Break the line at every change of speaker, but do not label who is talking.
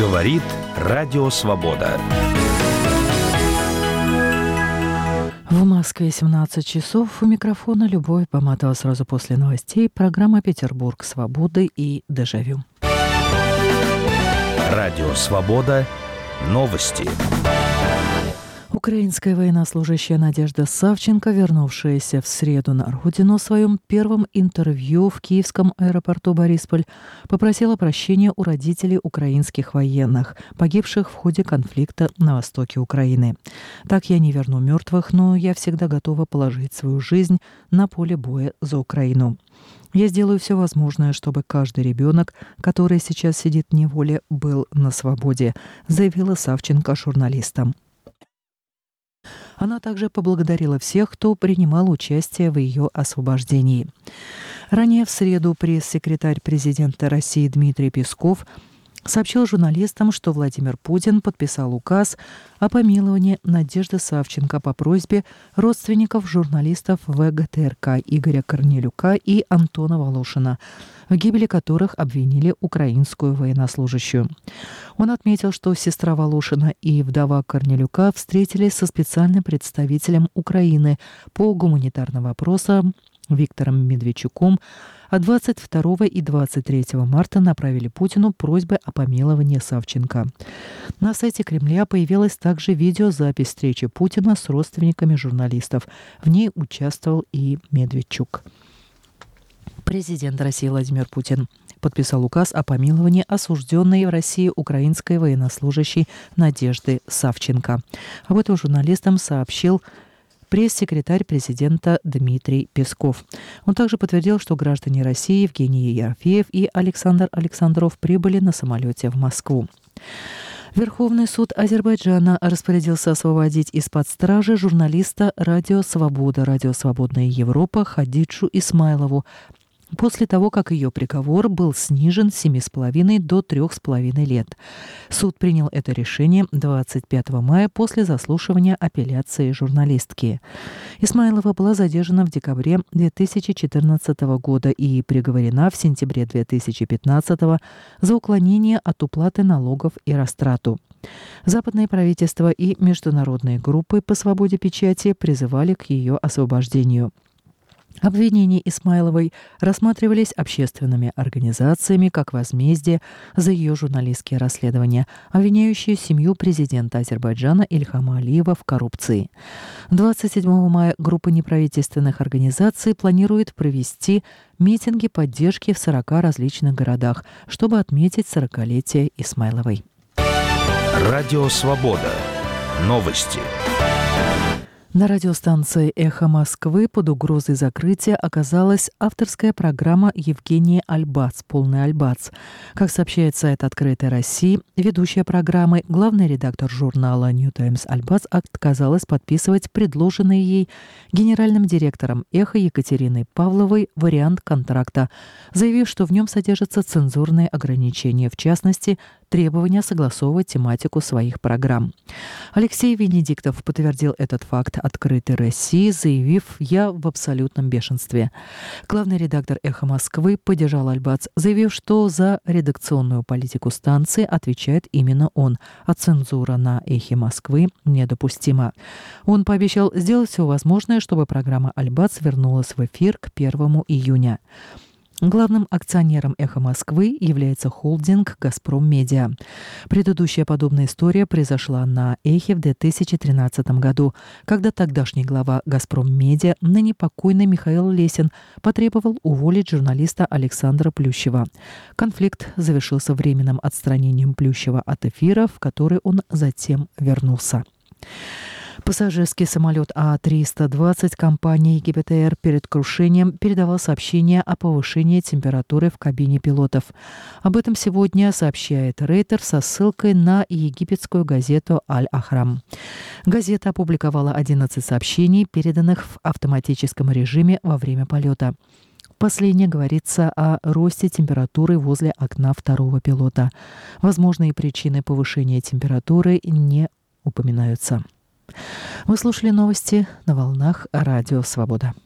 Говорит Радио Свобода.
В Москве 17 часов. У микрофона Любовь Баматова. Сразу после новостей программа «Петербург свободы» и «Дежавю».
Радио Свобода. Новости.
Украинская военнослужащая Надежда Савченко, вернувшаяся в среду на родину, в своем первом интервью в киевском аэропорту Борисполь попросила прощения у родителей украинских военных, погибших в ходе конфликта на востоке Украины. «Так я не верну мертвых, но я всегда готова положить свою жизнь на поле боя за Украину. Я сделаю все возможное, чтобы каждый ребенок, который сейчас сидит в неволе, был на свободе», заявила Савченко журналистам. Она также поблагодарила всех, кто принимал участие в ее освобождении. Ранее в среду пресс-секретарь президента России Дмитрий Песков сообщил журналистам, что Владимир Путин подписал указ о помиловании Надежды Савченко по просьбе родственников журналистов ВГТРК Игоря Корнелюка и Антона Волошина, в гибели которых обвинили украинскую военнослужащую. Он отметил, что сестра Волошина и вдова Корнелюка встретились со специальным представителем Украины по гуманитарным вопросам Виктором Медведчуком, а 22 и 23 марта направили Путину просьбы о помиловании Савченко. На сайте Кремля появилась также видеозапись встречи Путина с родственниками журналистов. В ней участвовал и Медведчук. Президент России Владимир Путин подписал указ о помиловании осужденной в России украинской военнослужащей Надежды Савченко. Об этом журналистам сообщил пресс-секретарь президента Дмитрий Песков. Он также подтвердил, что граждане России Евгений Ерофеев и Александр Александров прибыли на самолете в Москву. Верховный суд Азербайджана распорядился освободить из-под стражи журналиста «Радио Свобода», «Радио Свободная Европа» Хадиджу Исмайлову, после того, как ее приговор был снижен с 7,5 до 3,5 лет. Суд принял это решение 25 мая после заслушивания апелляции журналистки. Исмайлова была задержана в декабре 2014 года и приговорена в сентябре 2015 за уклонение от уплаты налогов и растрату. Западные правительства и международные группы по свободе печати призывали к ее освобождению. Обвинения Исмайловой рассматривались общественными организациями как возмездие за ее журналистские расследования, обвиняющие семью президента Азербайджана Ильхама Алиева в коррупции. 27 мая группа неправительственных организаций планирует провести митинги поддержки в 40 различных городах, чтобы отметить 40-летие Исмайловой.
Радио Свобода. Новости.
На радиостанции «Эхо Москвы» под угрозой закрытия оказалась авторская программа Евгения Альбац «Полный Альбац». Как сообщает сайт «Открытой России», ведущая программы, главный редактор журнала «Нью Таймс» Альбац отказалась подписывать предложенный ей генеральным директором «Эхо» Екатериной Павловой вариант контракта, заявив, что в нем содержатся цензурные ограничения, в частности, требования согласовывать тематику своих программ. Алексей Венедиктов подтвердил этот факт «Открытой России», заявив: «Я в абсолютном бешенстве». Главный редактор «Эхо Москвы» поддержал Альбац, заявив, что за редакционную политику станции отвечает именно он, а цензура на «Эхе Москвы» недопустима. Он пообещал сделать все возможное, чтобы программа «Альбац» вернулась в эфир к 1 июня. Главным акционером «Эхо Москвы» является холдинг «Газпром Медиа». Предыдущая подобная история произошла на «Эхе» в 2013 году, когда тогдашний глава «Газпром Медиа», ныне покойный Михаил Лесин, потребовал уволить журналиста Александра Плющева. Конфликт завершился временным отстранением Плющева от эфира, в который он затем вернулся. Пассажирский самолет А-320 компании ГИБТР перед крушением передавал сообщение о повышении температуры в кабине пилотов. Об этом сегодня сообщает Рейтер со ссылкой на египетскую газету «Аль-Ахрам». Газета опубликовала 11 сообщений, переданных в автоматическом режиме во время полета. В последнее говорится о росте температуры возле окна второго пилота. Возможные причины повышения температуры не упоминаются. Вы слушали новости на волнах Радио Свобода.